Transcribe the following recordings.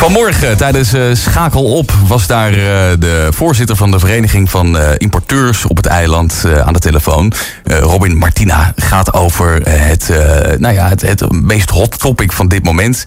Vanmorgen tijdens Schakel Op was daar de voorzitter van de Vereniging van Importeurs op het eiland aan de telefoon. Robin Martina gaat over het meest hot topic van dit moment.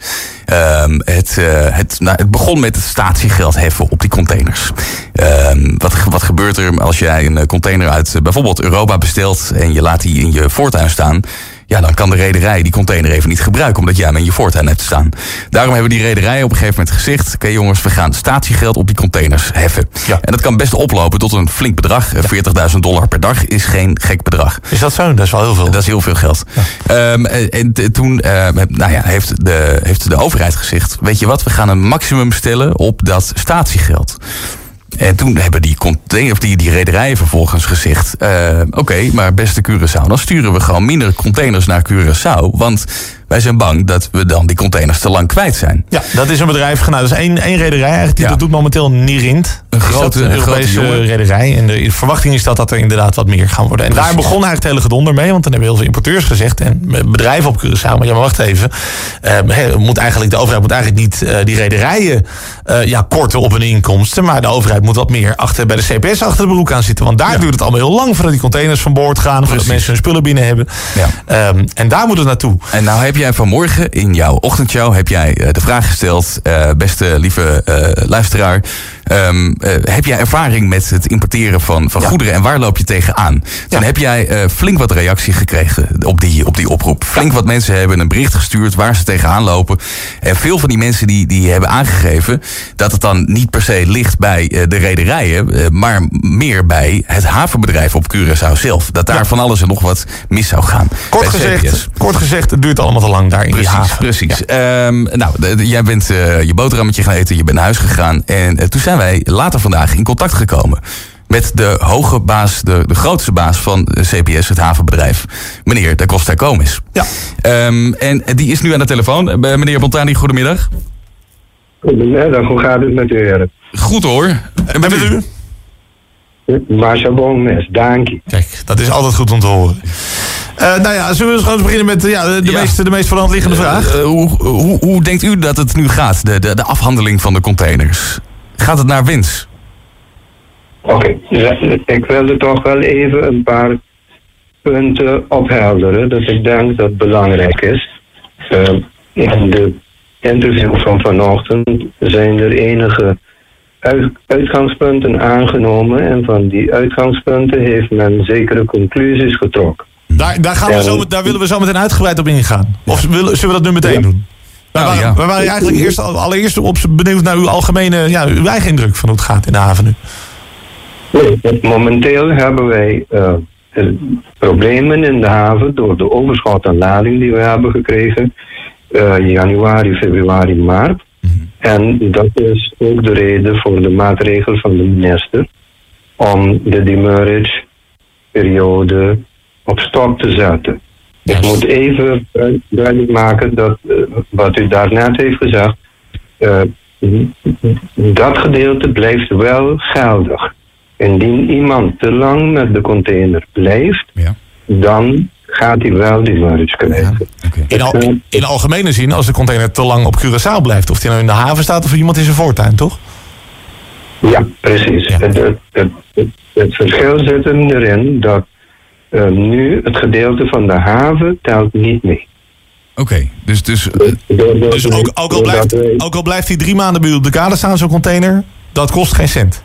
Het begon met het statiegeld heffen op die containers. Wat gebeurt er als jij een container uit bijvoorbeeld Europa bestelt en je laat die in je voortuin staan? Ja, dan kan de rederij die container even niet gebruiken, omdat jij hem in je voortuin hebt staan. Daarom hebben die rederijen op een gegeven moment gezegd: oké jongens, we gaan statiegeld op die containers heffen. Ja. En dat kan best oplopen tot een flink bedrag. Ja. $40.000 per dag is geen gek bedrag. Is dat zo? Dat is wel heel veel. Dat is heel veel geld. Ja. Toen heeft de overheid gezegd: weet je wat, we gaan een maximum stellen op dat statiegeld. En toen hebben die rederijen vervolgens gezegd: oké, maar beste Curaçao, dan sturen we gewoon minder containers naar Curaçao. Want wij zijn bang dat we dan die containers te lang kwijt zijn. Ja, dat is een bedrijf. Nou, dat is één rederij eigenlijk. Die dat doet momenteel Nirint. Een grote Europese rederij. En de verwachting is dat er inderdaad wat meer gaan worden. En daar begon eigenlijk het hele gedonder mee. Want dan hebben heel veel importeurs gezegd. En bedrijven op Curaçao. Maar ja, maar wacht even. De overheid moet eigenlijk niet die rederijen korten op hun inkomsten. Maar de overheid moet wat meer bij de CPS achter de broek aan zitten. Want daar duurt het allemaal heel lang voordat die containers van boord gaan. Voordat mensen hun spullen binnen hebben. Ja. En daar moet het naartoe. En nou heb jij vanmorgen in jouw ochtendshow de vraag gesteld, beste lieve luisteraar. Heb jij ervaring met het importeren van goederen en waar loop je tegenaan? Dan heb jij flink wat reactie gekregen op die oproep. Flink wat mensen hebben een bericht gestuurd waar ze tegenaan lopen. En veel van die mensen die hebben aangegeven dat het dan niet per se ligt bij de rederijen, maar meer bij het havenbedrijf op Curaçao zelf. Dat daar van alles en nog wat mis zou gaan. Kort gezegd, het duurt allemaal te lang daar in die haven. Precies. Ja. Jij bent je boterhammetje gaan eten, je bent naar huis gegaan. En toen zijn wij later vandaag in contact gekomen met de hoge baas, de grootste baas van CPS, het havenbedrijf, meneer Da Costa Gomes. Ja. En die is nu aan de telefoon. Meneer Bontani, goedemiddag. Goedemiddag, hoe gaat het met u, heren? Goed hoor. En met u? Marcia Gomes, dank je. Kijk, dat is altijd goed om te horen. Zullen we eens gewoon beginnen met de meest voor de hand liggende vraag? Hoe denkt u dat het nu gaat, de afhandeling van de containers? Gaat het naar winst? Oké, ik wilde toch wel even een paar punten ophelderen dat ik denk dat belangrijk is. In de interview van vanochtend zijn er enige uitgangspunten aangenomen en van die uitgangspunten heeft men zekere conclusies getrokken. Daar willen we zo meteen uitgebreid op ingaan. Of zullen we dat nu meteen doen? We waren eigenlijk allereerst benieuwd naar uw uw eigen indruk van hoe het gaat in de haven nu. Momenteel hebben wij problemen in de haven door de overschot aan lading die we hebben gekregen. Januari, februari, maart. En dat is ook de reden voor de maatregel van de minister om de demurrage periode op stop te zetten. Ik moet even duidelijk maken dat wat u daarnet heeft gezegd, dat gedeelte blijft wel geldig. Indien iemand te lang met de container blijft, dan gaat hij wel die demurrage krijgen. Ja, okay. In algemene zin, als de container te lang op Curaçao blijft, of hij nou in de haven staat of iemand in zijn voortuin, toch? Ja, precies. Ja. Het verschil zit erin dat nu het gedeelte van de haven telt niet mee. Oké, dus ook al blijft hij 3 maanden bij u op de kade staan, zo'n container, dat kost geen cent?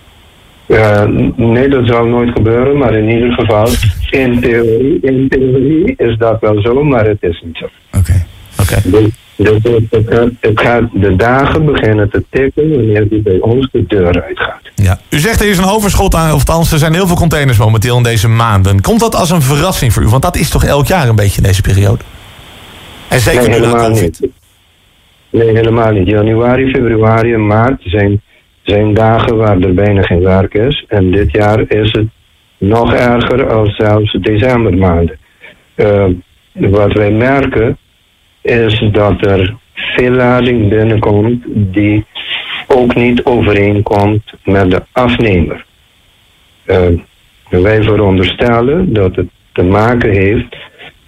Nee, dat zal nooit gebeuren, maar in ieder geval, in theorie is dat wel zo, maar het is niet zo. Oké. Het gaat de dagen beginnen te tikken wanneer die bij ons de deur uitgaat. Ja. U zegt er is een overschot aan, of althans er zijn heel veel containers momenteel in deze maanden. Komt dat als een verrassing voor u? Want dat is toch elk jaar een beetje in deze periode? En zeker nu na COVID. Nee, helemaal niet. Januari, februari en maart zijn dagen waar er bijna geen werk is. En dit jaar is het nog erger als zelfs decembermaanden. Wat wij merken is dat er veel lading binnenkomt die ook niet overeenkomt met de afnemer. Wij veronderstellen dat het te maken heeft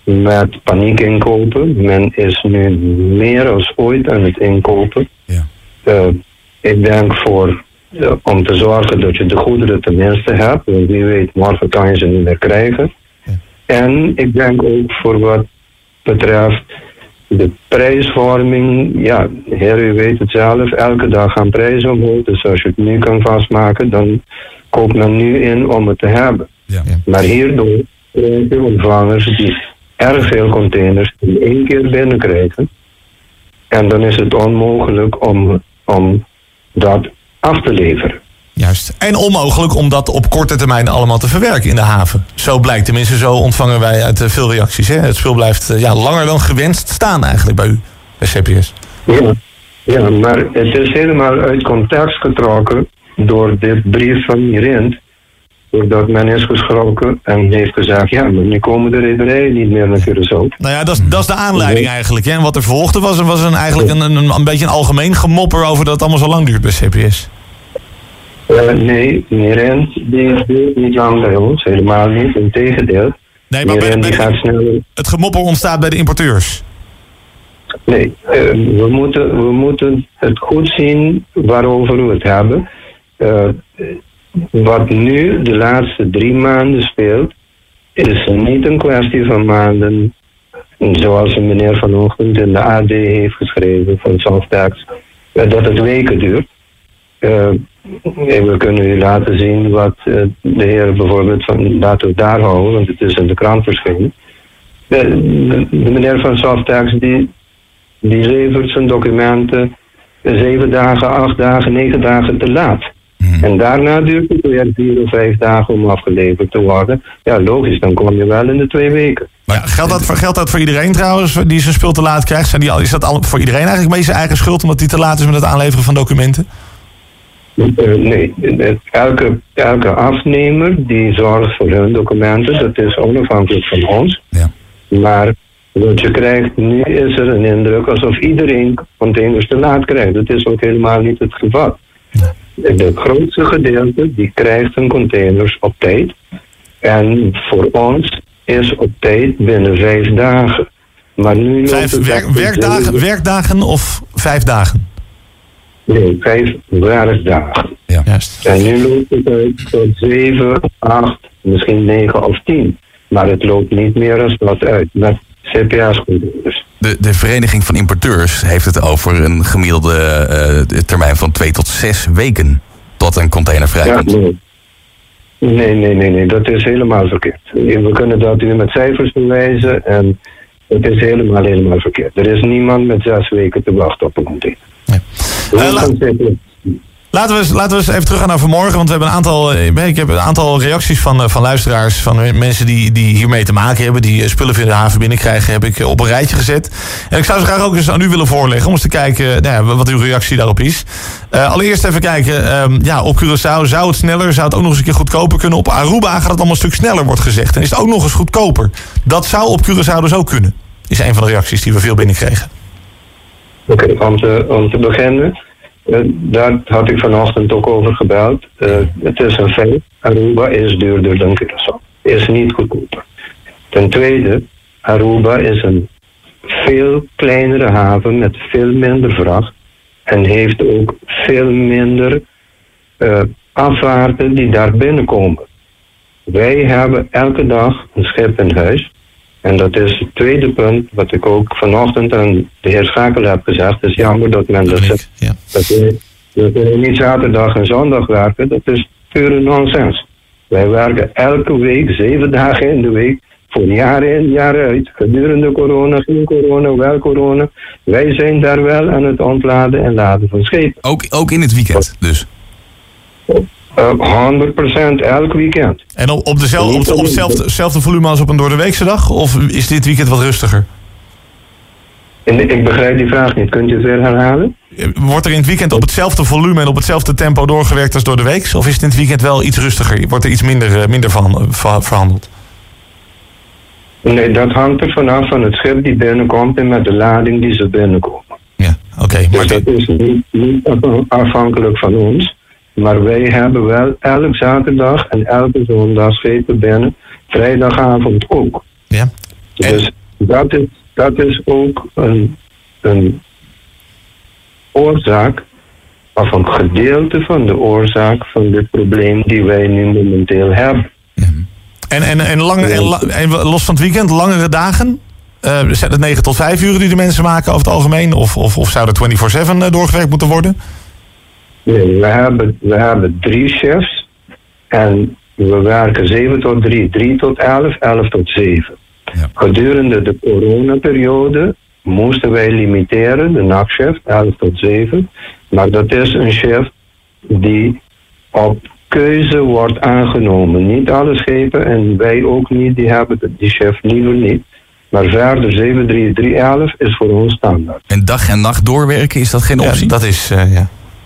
met paniekinkopen. Men is nu meer als ooit aan het inkopen. Ja. Ik denk om te zorgen dat je de goederen tenminste hebt. Want wie weet, morgen kan je ze niet meer krijgen. Ja. En ik denk ook voor wat betreft de prijsvorming. Ja, heer, u weet het zelf. Elke dag gaan prijzen omhoog. Dus als je het nu kan vastmaken, dan koopt men nu in om het te hebben. Ja. Ja. Maar hierdoor krijg je ontvangers die erg veel containers in één keer binnenkrijgen. En dan is het onmogelijk om dat af te leveren. Juist. En onmogelijk om dat op korte termijn allemaal te verwerken in de haven. Zo blijkt, tenminste zo ontvangen wij uit veel reacties. Hè? Het spul blijft langer dan gewenst staan eigenlijk bij u, bij CPS. Ja, maar het is helemaal uit context getrokken door dit brief van Mirint. Doordat men is geschrokken en heeft gezegd, ja, maar nu komen de rederijen niet meer naar Curaçao. Nou ja, dat is de aanleiding eigenlijk. Hè? En wat er volgde was eigenlijk een beetje een algemeen gemopper over dat het allemaal zo lang duurt bij CPS. Nee, Mirint die duurt niet lang bij ons, helemaal niet, integendeel. Nee, maar het gemopper ontstaat bij de importeurs. Nee, we moeten het goed zien waarover we het hebben. Wat nu de laatste 3 maanden speelt, is niet een kwestie van maanden, zoals een meneer vanochtend in de AD heeft geschreven van Softax, dat het weken duurt. We kunnen u laten zien wat de heer bijvoorbeeld van, laten we daar houden, want het is in de krant verschenen. De meneer van Softax die levert zijn documenten 7 dagen, 8 dagen, 9 dagen te laat. En daarna duurt het weer 4 of 5 dagen om afgeleverd te worden. Ja, logisch, dan kom je wel in de 2 weken. Maar geldt dat voor iedereen trouwens, die zijn spul te laat krijgt? Is dat voor iedereen eigenlijk mee zijn eigen schuld, omdat die te laat is met het aanleveren van documenten? Nee, elke afnemer die zorgt voor hun documenten, dat is onafhankelijk van ons. Ja. Maar wat je krijgt, nu is er een indruk alsof iedereen containers te laat krijgt. Dat is ook helemaal niet het geval. Ja. De grootste gedeelte die krijgt hun containers op tijd. En voor ons is op tijd binnen 5 dagen. Maar nu 5 werkdagen of 5 dagen? Nee, 5 werkdagen. Ja. En nu loopt het uit tot 7, 8, misschien 9 of 10. Maar het loopt niet meer als dat uit. Met CPS-containers. De Vereniging van Importeurs heeft het over een gemiddelde termijn van 2 tot 6 weken tot een container vrijkomt. Ja, nee, dat is helemaal verkeerd. We kunnen dat u met cijfers bewijzen en het is helemaal verkeerd. Er is niemand met 6 weken te wachten op een container. Nee. Laten we eens even teruggaan naar vanmorgen. Want we hebben ik heb een aantal reacties van luisteraars, van mensen die hiermee te maken hebben, die spullen via de haven binnenkrijgen, heb ik op een rijtje gezet. En ik zou ze graag ook eens aan u willen voorleggen om eens te kijken wat uw reactie daarop is. Allereerst even kijken, op Curaçao zou het sneller, zou het ook nog eens een keer goedkoper kunnen. Op Aruba gaat het allemaal een stuk sneller, wordt gezegd. En is het ook nog eens goedkoper. Dat zou op Curaçao dus ook kunnen, is een van de reacties die we veel binnenkregen. Oké, om te beginnen. Daar had ik vanochtend ook over gebeld. Het is een feit. Aruba is duurder dan Curaçao. Is niet goedkoper. Ten tweede, Aruba is een veel kleinere haven met veel minder vracht. En heeft ook veel minder afvaarten die daar binnenkomen. Wij hebben elke dag een schip in huis. En dat is het tweede punt wat ik ook vanochtend aan de heer Schakel heb gezegd. Het is jammer dat men dat zegt. Ja. Dat we niet zaterdag en zondag werken, dat is pure nonsens. Wij werken elke week, 7 dagen in de week, voor jaar in, jaar uit. Gedurende corona, geen corona, wel corona. Wij zijn daar wel aan het ontladen en laden van schepen. Ook in het weekend dus? 100% elk weekend. En op hetzelfde volume als op een doordeweekse dag? Of is dit weekend wat rustiger? Ik begrijp die vraag niet. Kunt u het weer herhalen? Wordt er in het weekend op hetzelfde volume en op hetzelfde tempo doorgewerkt als door de week? Of is het in het weekend wel iets rustiger? Wordt er iets minder verhandeld? Nee, dat hangt er vanaf van het schip die binnenkomt en met de lading die ze binnenkomen. Ja, oké. Dus dat is niet afhankelijk van ons. Maar wij hebben wel elke zaterdag en elke zondag schepen binnen. Vrijdagavond ook. Ja. Dus dat is ook een oorzaak of een gedeelte van de oorzaak van dit probleem die wij nu momenteel hebben. En los van het weekend, langere dagen? Zijn het 9 tot 5 uur die de mensen maken over het algemeen? Of zou er 24/7 doorgewerkt moeten worden? Nee, we hebben 3 shifts. En we werken 7 tot 3, 3 tot 11, 11 tot 7. Ja. Gedurende de coronaperiode moesten wij limiteren, de nachtshift, 11 tot 7. Maar dat is een shift die op keuze wordt aangenomen. Niet alle schepen en wij ook niet, die hebben die shift liever niet. Maar verder 7, 3, 3, 11 is voor ons standaard. En dag en nacht doorwerken, is dat geen optie? Ja, dat is, Ja,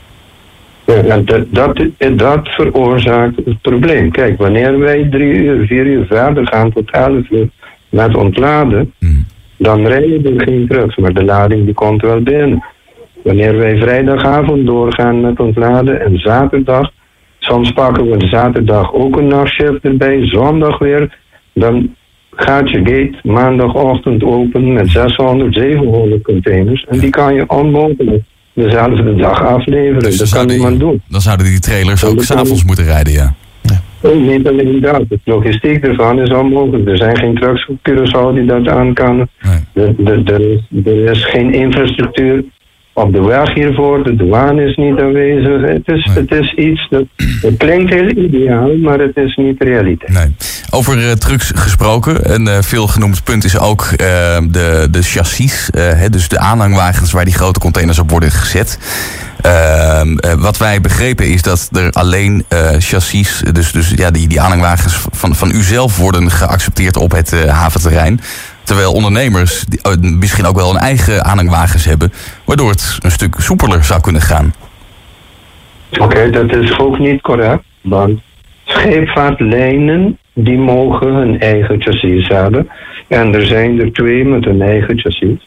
dat veroorzaakt het probleem. Kijk, wanneer wij 3 uur, 4 uur verder gaan tot 11 uur met ontladen, dan rijden er geen trucks, maar de lading die komt wel binnen. Wanneer wij vrijdagavond doorgaan met ontladen en zaterdag, soms pakken we zaterdag ook een nachtshift erbij, zondag weer, dan gaat je gate maandagochtend open met 600, 700 containers en die kan je onmogelijk dezelfde dag afleveren. Dus dat kan niemand doen. Dan zouden die trailers ook 's avonds moeten rijden, ja. Niet alleen dat. De logistiek ervan is onmogelijk. Er zijn geen trucks op Curaçao die dat aan kan. Nee. Er is geen infrastructuur op de weg hiervoor. De douane is niet aanwezig. Het is iets dat... Het klinkt heel ideaal, maar het is niet realiteit. Nee. Over trucks gesproken. Een veel genoemd punt is ook de chassis. Dus de aanhangwagens waar die grote containers op worden gezet. Wat wij begrepen is dat er alleen chassis, dus ja, die aanhangwagens van u zelf worden geaccepteerd op het haventerrein. Terwijl ondernemers misschien ook wel een eigen aanhangwagens hebben, waardoor het een stuk soepeler zou kunnen gaan. Oké, dat is ook niet correct. Want scheepvaartlijnen die mogen hun eigen chassis hebben. En er zijn er 2 met een eigen chassis.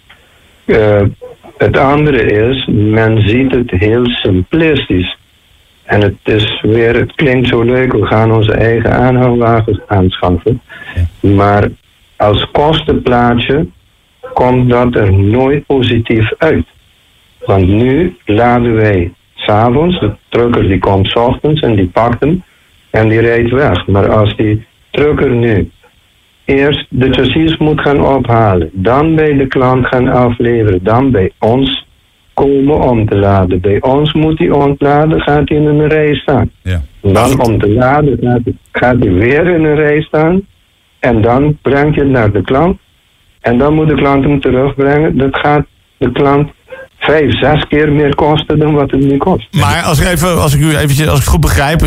Het andere is, men ziet het heel simplistisch. En het klinkt zo leuk, we gaan onze eigen aanhangwagens aanschaffen. Maar als kostenplaatje komt dat er nooit positief uit. Want nu laden wij 's avonds, de trucker die komt 's ochtends en die pakt hem en die rijdt weg. Maar als die trucker nu eerst de chassis moet gaan ophalen, dan bij de klant gaan afleveren, dan bij ons komen om te laden. Bij ons moet hij ontladen, gaat hij in een rij staan. Ja. Dan om te laden gaat hij weer in een rij staan en dan brengt je het naar de klant en dan moet de klant hem terugbrengen. Dat gaat de klant 5, 6 keer meer kosten dan wat het nu kost. Maar als ik het goed begrijp,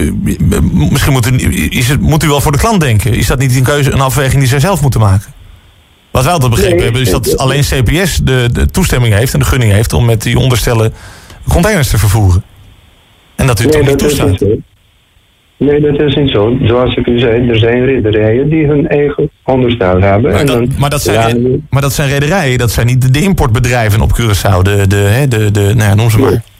misschien moet u wel voor de klant denken. Is dat niet een keuze, een afweging die zij zelf moeten maken? Wat wij altijd begrepen hebben, is dat alleen CPS de toestemming heeft en de gunning heeft om met die onderstellen containers te vervoeren. En dat u het toch niet toestaat. Nee, dat is niet zo. Zoals ik u zei, er zijn rederijen die hun eigen onderstel hebben. Maar dat zijn rederijen, dat zijn niet de importbedrijven op Curaçao. Noem ze maar.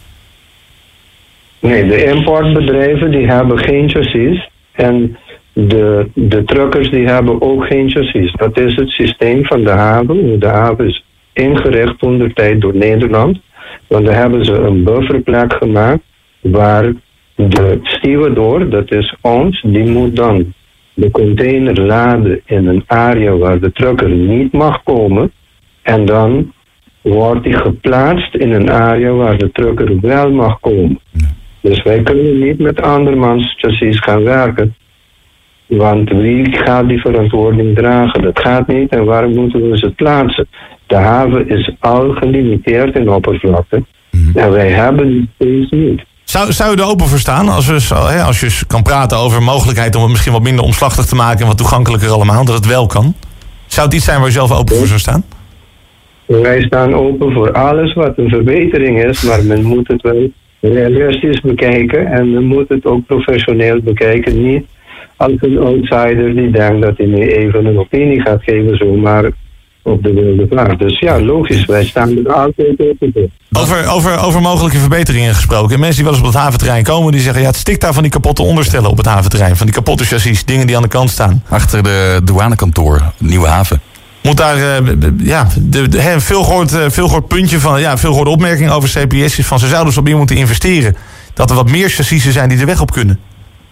Nee, de importbedrijven die hebben geen chassis. En de truckers die hebben ook geen chassis. Dat is het systeem van de haven. De haven is ingericht ondertijd door Nederland. Want daar hebben ze een bufferplek gemaakt waar de stevedore, dat is ons, die moet dan de container laden in een area waar de trucker niet mag komen. En dan wordt die geplaatst in een area waar de trucker wel mag komen. Dus wij kunnen niet met andermans chassis gaan werken. Want wie gaat die verantwoording dragen? Dat gaat niet en waarom moeten we ze plaatsen? De haven is al gelimiteerd in oppervlakte. En wij hebben die space niet. Zou je er open voor staan als je kan praten over mogelijkheid om het misschien wat minder omslachtig te maken en wat toegankelijker allemaal, dat het wel kan? Zou het iets zijn waar je zelf open voor zou staan? Wij staan open voor alles wat een verbetering is, maar men moet het wel realistisch bekijken en men moet het ook professioneel bekijken. Niet als een outsider die denkt dat hij nu even een opinie gaat geven, zomaar op de wilde vraag. Dus ja, logisch, wij staan er altijd open voor. Over mogelijke verbeteringen gesproken. Mensen die wel eens op het haventerrein komen, die zeggen, ja, het stikt daar van die kapotte onderstellen op het haventerrein. Van die kapotte chassis, dingen die aan de kant staan. Achter de douanekantoor, Nieuwe Haven. Moet daar een veel gehoord puntje van, veel gehoorde opmerking over CPS is van ze zouden dus wat meer moeten investeren. Dat er wat meer chassissen zijn die de weg op kunnen.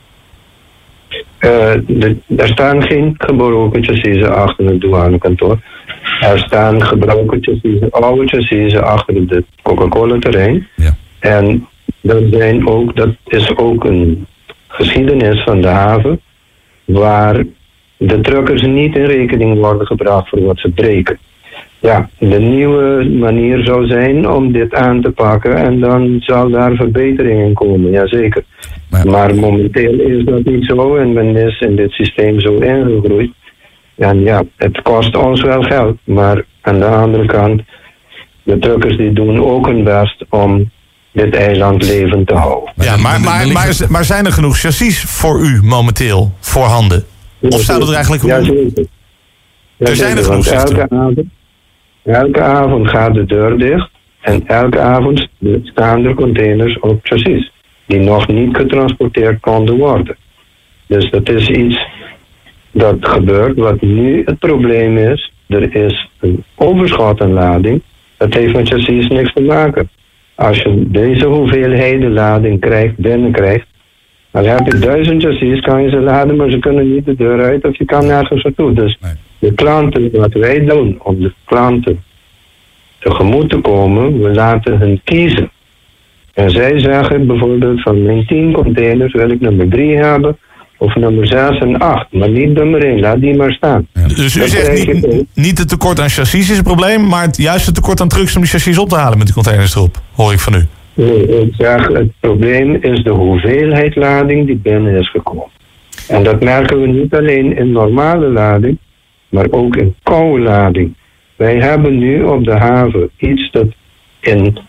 Er staan geen gebroken chassis achter het douanekantoor. Er staan gebroken chassis, oude chassis achter het Coca-Cola terrein. Ja. En dat is ook een geschiedenis van de haven, waar de truckers niet in rekening worden gebracht voor wat ze breken. Ja, de nieuwe manier zou zijn om dit aan te pakken en dan zal daar verbetering in komen, jazeker. Maar momenteel is dat niet zo en men is in dit systeem zo ingegroeid. En ja, het kost ons wel geld, maar aan de andere kant, de truckers die doen ook hun best om dit eiland levend te houden. Ja, maar zijn er genoeg chassis voor u momenteel voorhanden? Of zouden er eigenlijk... Jazeker. Er zijn er genoeg chassis. Elke avond gaat de deur dicht en elke avond staan er containers op chassis die nog niet getransporteerd konden worden. Dus dat is iets dat gebeurt. Wat nu het probleem is, er is een overschot aan lading. Dat heeft met chassis niks te maken. Als je deze hoeveelheden lading binnenkrijgt, dan heb je 1000 chassis, kan je ze laden, maar ze kunnen niet de deur uit of je kan nergens naartoe. Dus de klanten, wat wij doen om de klanten tegemoet te komen, we laten hen kiezen. En zij zeggen bijvoorbeeld van mijn 10 containers wil ik nummer 3 hebben, of nummer 6 en 8, maar niet nummer 1, laat die maar staan. Ja. Dus u zegt niet het tekort aan chassis is het probleem, maar juist het tekort aan trucks om die chassis op te halen met die containers erop, hoor ik van u. Nee, ik zeg het probleem is de hoeveelheid lading die binnen is gekomen. En dat merken we niet alleen in normale lading, maar ook in koude lading. Wij hebben nu op de haven iets dat in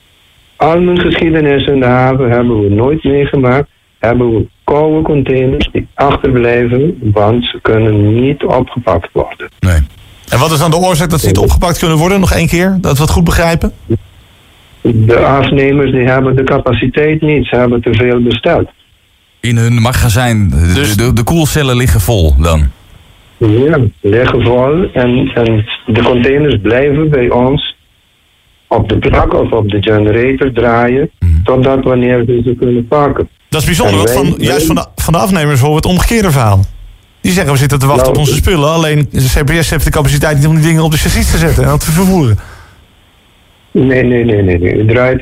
al mijn geschiedenis in de haven hebben we nooit meegemaakt. Hebben we koude containers die achterblijven, want ze kunnen niet opgepakt worden. Nee. En wat is dan de oorzaak dat ze niet opgepakt kunnen worden? Nog 1 keer, dat we het goed begrijpen? De afnemers die hebben de capaciteit niet, ze hebben te veel besteld. In hun magazijn, de koelcellen liggen vol dan? Ja, liggen vol en de containers blijven bij ons op de plak of op de generator draaien, totdat wanneer ze kunnen pakken. Dat is bijzonder, want juist van de afnemers horen we het omgekeerde verhaal. Die zeggen we zitten te wachten op onze spullen, alleen de CPS heeft de capaciteit niet om die dingen op de chassis te zetten en te vervoeren. Nee. U draait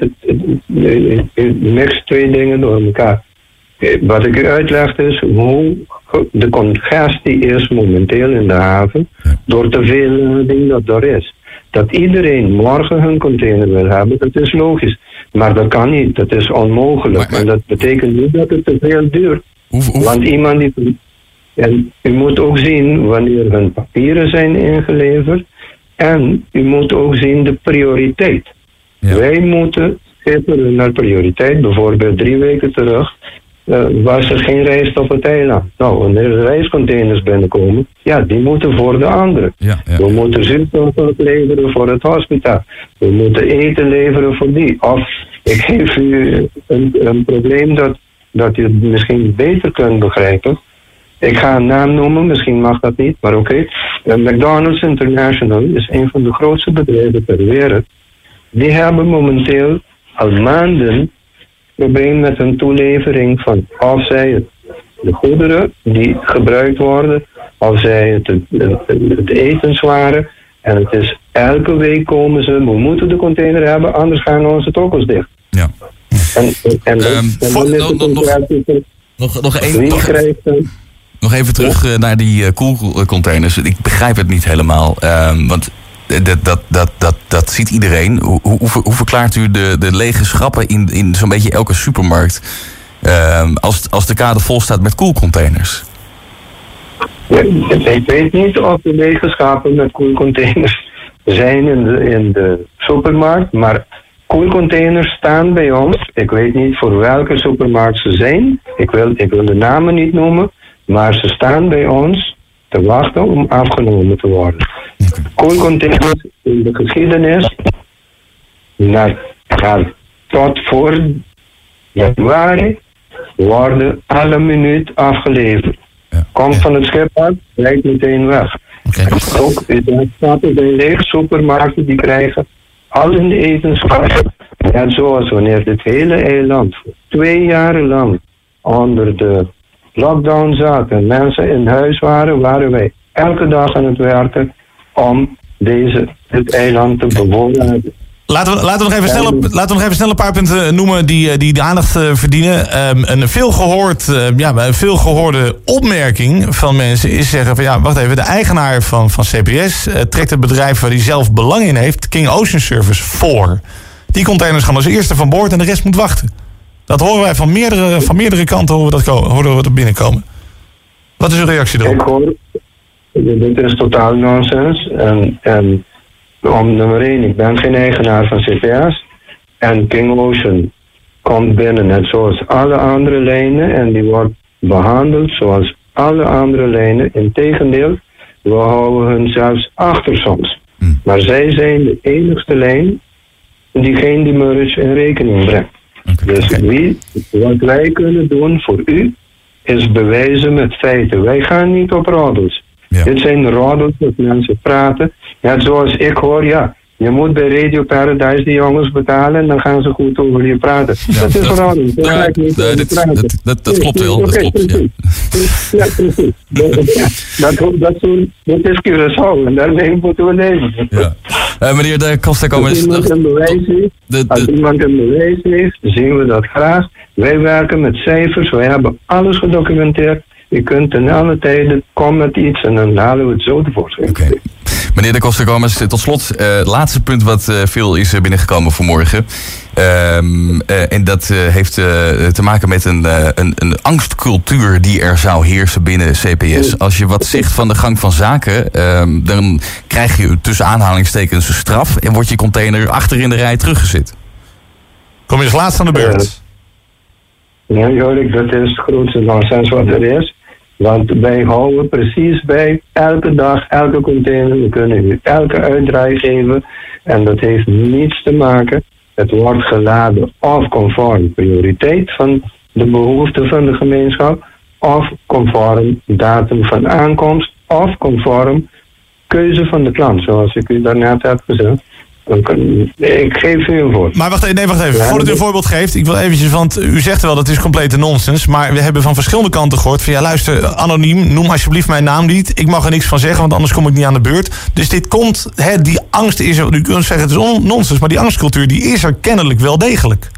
u mixt 2 dingen door elkaar. Wat ik u uitleg is hoe de congestie is momenteel in de haven door te veel lading dat er is. Dat iedereen morgen hun container wil hebben, dat is logisch. Maar dat kan niet, dat is onmogelijk. En dat betekent niet dat het te veel duurt. Want iemand die... En u moet ook zien wanneer hun papieren zijn ingeleverd. En u moet ook zien de prioriteit. Ja. Wij moeten schipperen naar prioriteit. Bijvoorbeeld 3 weken terug was er geen rijst op het eiland. Nou, wanneer de reiscontainers binnenkomen, ja, die moeten voor de anderen. Ja. We moeten zuurstof leveren voor het hospitaal. We moeten eten leveren voor die. Of ik geef u een probleem dat u het misschien beter kunt begrijpen. Ik ga een naam noemen, misschien mag dat niet, maar oké. McDonald's International is een van de grootste bedrijven ter wereld. Die hebben momenteel al maanden probleem met hun toelevering van of zij de goederen die gebruikt worden, of zij het etenswaren. En het is elke week komen ze, we moeten de container hebben, anders gaan onze tokkels dicht. Ja. Nog even terug naar die koelcontainers. Ik begrijp het niet helemaal, want dat ziet iedereen. Hoe verklaart u de lege schappen in zo'n beetje elke supermarkt als de kade vol staat met koelcontainers? Ja, ik weet niet of de lege schappen met koelcontainers zijn in de supermarkt, maar koelcontainers staan bij ons. Ik weet niet voor welke supermarkt ze zijn. Ik wil de namen niet noemen, maar ze staan bij ons te wachten om afgenomen te worden. Koelcontainers in de geschiedenis tot voor januari worden alle minuut afgeleverd. Komt van het schip uit, rijdt meteen weg. Okay. Ook staat bij lege supermarkten, die krijgen al hun etenskasten. Net zoals wanneer dit hele eiland 2 jaar lang onder de lockdown zat en mensen in huis waren wij elke dag aan het werken om dit eiland te bewonen. Laten we nog even snel een paar punten noemen die de aandacht verdienen. Een veel gehoorde opmerking van mensen is zeggen van ja, wacht even, de eigenaar van CPS trekt het bedrijf waar hij zelf belang in heeft, King Ocean Service, voor. Die containers gaan als eerste van boord en de rest moet wachten. Dat horen wij van meerdere kanten horen we dat binnenkomen. Wat is uw reactie erop? Ik hoor, dit is totaal nonsens. En om nummer 1, ik ben geen eigenaar van CPS. En King Ocean komt binnen net zoals alle andere lijnen. En die wordt behandeld zoals alle andere lijnen. Integendeel, we houden hun zelfs achter soms. Maar zij zijn de enigste lijn die geen demurrage in rekening brengt. Dus wat wij kunnen doen voor u is bewijzen met feiten. Wij gaan niet op roddels. Ja. Dit zijn roddels dat mensen praten. Net zoals ik hoor, ja, je moet bij Radio Paradise die jongens betalen en dan gaan ze goed over je praten. Ja, dat is roddels. Dat klopt wel. Dat klopt, ja, precies. Dat is Curaçao en daarmee moeten we leven. Ja. Meneer de Koster-Komers, als iemand een bewijs heeft, zien we dat graag. Wij werken met cijfers, wij hebben alles gedocumenteerd. Je kunt in alle tijden komen met iets en dan halen we het zo tevoorschijn. Okay. Meneer de Koster-Komers, tot slot, laatste punt wat veel is binnengekomen vanmorgen. En dat heeft te maken met een angstcultuur die er zou heersen binnen CPS. Als je wat zegt van de gang van zaken, dan krijg je tussen aanhalingstekens een straf en wordt je container achter in de rij teruggezet. Kom je als laatste aan de beurt. Ja, Jorik, dat is het grootste nonsens wat er is. Want wij houden precies bij elke dag, elke container. We kunnen u elke uitdraai geven. En dat heeft niets te maken. Het wordt geladen of conform prioriteit van de behoeften van de gemeenschap. Of conform datum van aankomst. Of conform keuze van de klant. Zoals ik u daarnet heb gezegd. Ik geef u een voorbeeld. Maar wacht even. Voordat u een voorbeeld geeft, ik wil eventjes, want u zegt wel dat is complete nonsens, maar we hebben van verschillende kanten gehoord van ja, luister, anoniem, noem alsjeblieft mijn naam niet. Ik mag er niks van zeggen, want anders kom ik niet aan de beurt. Dus dit komt, die angst is er, u kunt zeggen het is nonsens, maar die angstcultuur die is er kennelijk wel degelijk.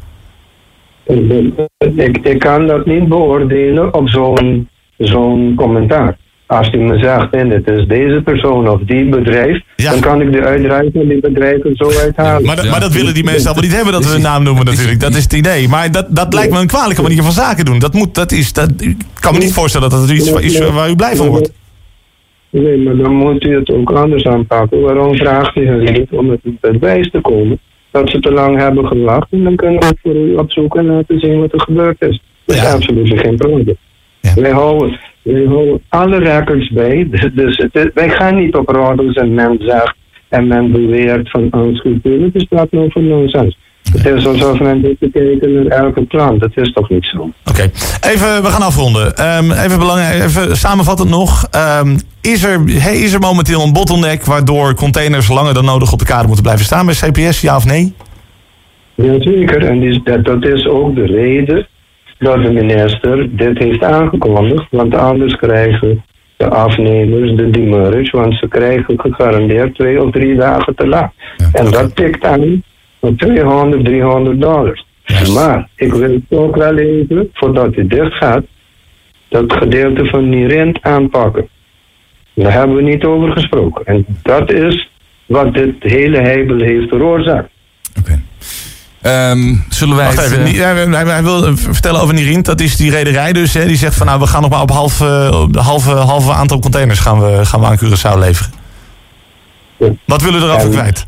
Ik kan dat niet beoordelen op zo'n commentaar. Als u me zegt, en het is deze persoon of die bedrijf, dan kan ik de uitdraai van die bedrijven zo uithalen. Maar dat willen die mensen allemaal niet hebben, dat we hun naam noemen natuurlijk. Dat is het idee. Maar dat lijkt me een kwalijke manier van zaken doen. Ik kan me niet voorstellen dat het iets is waar u blij van wordt. Nee, maar dan moet u het ook anders aanpakken. Waarom vraagt u hen niet om met het bewijs te komen dat ze te lang hebben gewacht? En dan kunnen we het voor u opzoeken en laten zien wat er gebeurd is. Dat is absoluut geen probleem. Ja. Wij houden alle records bij. Dus wij gaan niet op roddels en men zegt en men beweert van angstcultuur. Het is dat nou voor nonsens. Het is alsof men dit bekijken naar elke klant. Dat is toch niet zo. Oké. Even, we gaan afronden. Even samenvattend nog. Is er momenteel een bottleneck waardoor containers langer dan nodig op de kade moeten blijven staan bij CPS, ja of nee? Jazeker. En dat is ook de reden dat de minister dit heeft aangekondigd, want anders krijgen de afnemers de demurrage, want ze krijgen gegarandeerd 2 of 3 dagen te laat. Ja, en dat tikt aan op $200-300. Yes. Maar ik wil ook wel even, voordat het dicht gaat, dat gedeelte van die rent aanpakken. Daar hebben we niet over gesproken. En dat is wat dit hele heibel heeft veroorzaakt. Oké. Zullen wij hij wil vertellen over Nirint. Dat is die rederij dus. Die zegt van nou, we gaan nog maar op halve aantal containers gaan we aan Curaçao leveren. Ja. Wat willen we erover kwijt?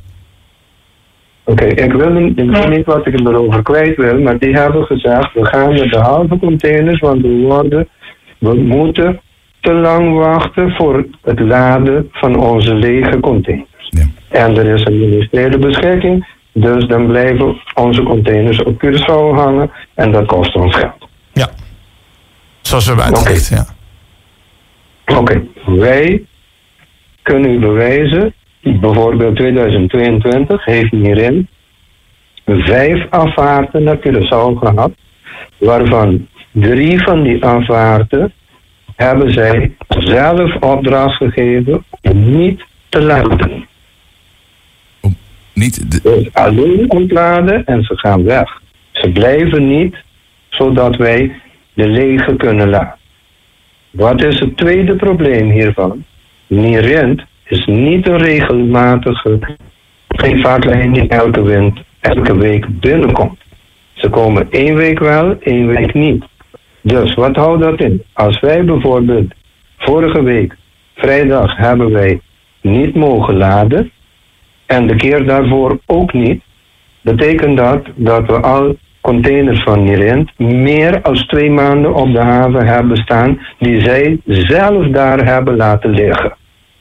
Oké, ik wil niet wat ik erover kwijt wil, maar die hebben gezegd, we gaan met de halve containers, want we moeten te lang wachten voor het laden van onze lege containers. Ja. En er is een ministeriële beschikking. Dus dan blijven onze containers op Curaçao hangen en dat kost ons geld. Ja, zoals we hebben uitgelegd, ja. Oké. Wij kunnen u bewijzen, bijvoorbeeld 2022 heeft Nirin 5 afvaarten naar Curaçao gehad, waarvan 3 van die afvaarten hebben zij zelf opdracht gegeven om niet te laden. Dus alleen ontladen en ze gaan weg. Ze blijven niet, zodat wij de lege kunnen laden. Wat is het tweede probleem hiervan? Nirin is niet een regelmatige vaartlijn die elke week binnenkomt. Ze komen 1 week wel, 1 week niet. Dus wat houdt dat in? Als wij bijvoorbeeld vorige week, vrijdag, hebben wij niet mogen laden en de keer daarvoor ook niet, betekent dat we al containers van Nirin meer dan 2 maanden op de haven hebben staan die zij zelf daar hebben laten liggen.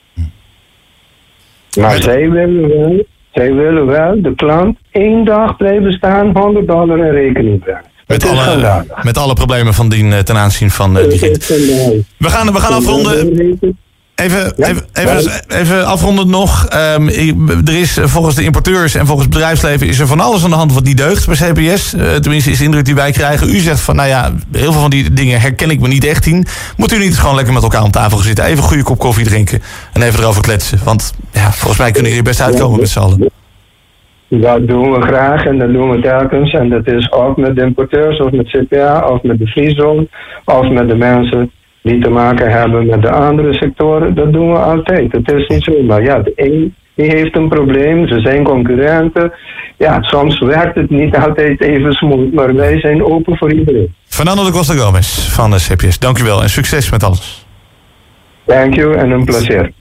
Maar zij willen wel de klant 1 dag blijven staan, $100 in rekening brengen. Met alle problemen van dien ten aanzien van die gids. We gaan afronden. Even afrondend nog. Er is volgens de importeurs en volgens het bedrijfsleven is er van alles aan de hand wat niet deugt bij CPS. Tenminste is de indruk die wij krijgen. U zegt van, nou ja, heel veel van die dingen herken ik me niet echt in. Moet u niet gewoon lekker met elkaar om tafel gaan zitten, even een goede kop koffie drinken en even erover kletsen? Want ja, volgens mij kunnen jullie best uitkomen met z'n allen. Dat doen we graag en dat doen we telkens. En dat is ook met de importeurs of met CPA of met de Free-zone of met de mensen die te maken hebben met de andere sectoren. Dat doen we altijd. Het is niet zo. Maar ja, de een die heeft een probleem. Ze zijn concurrenten. Ja, soms werkt het niet altijd even smooth. Maar wij zijn open voor iedereen. Fernando de Costa Gomes van de CPS. Dank u wel en succes met alles. Dank u en een plezier.